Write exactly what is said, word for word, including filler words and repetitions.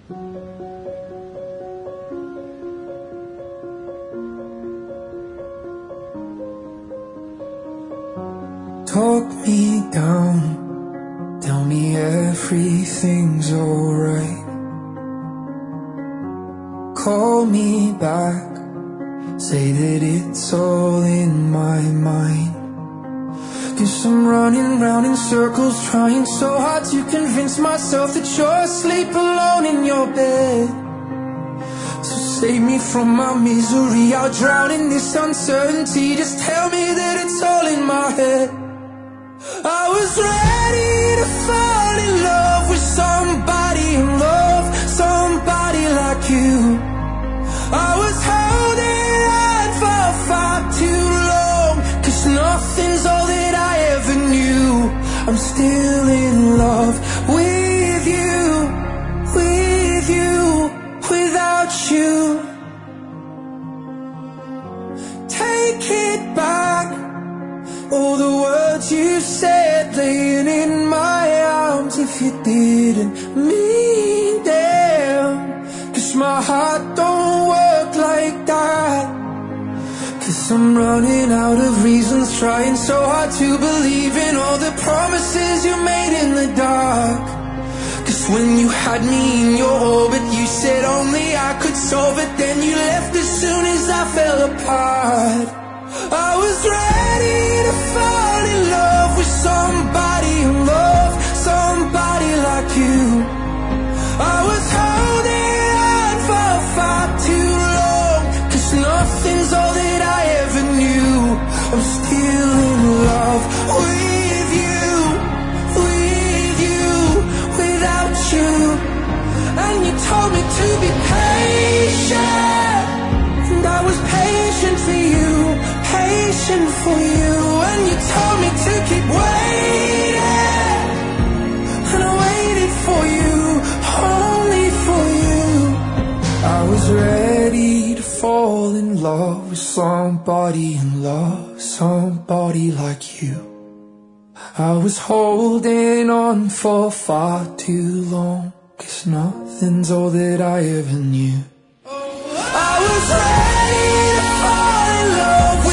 Talk me down, tell me everything's alright. Call me back, say that it's all in my mind. 'Cause I'm running round in circles, trying so hard to convince myself that you're asleep alone in your bed. So save me from my misery, I'll drown in this uncertainty. Just tell me that it's all in my head. I was ready to fall in love with somebody in love, somebody like you. I was holding on for far too long, 'cause nothing's all that I ever knew. I'm still in love with you, with you, without you. Take it back, all the words you said laying in my arms, if you didn't mean them. 'Cause my heart don't work like that. 'Cause I'm running out of reasons, trying so hard to believe in all the promises you made in the dark. 'Cause when you had me in your orbit, you said only I could solve it. Then you left as soon as I fell apart. I was ready to fall in love with somebody in love, somebody like you. I was holding on for far too long, 'cause nothing's all that I ever knew. I'm still in love with you, with you, without you. And you told me to be patient, and I was patient for you, patient for you. And you told me to keep waiting, and I waited for you, only for you. I was ready to fall in love with somebody in love, somebody like you. I was holding on for far too long, 'cause nothing's all that I ever knew. I was ready to fall in love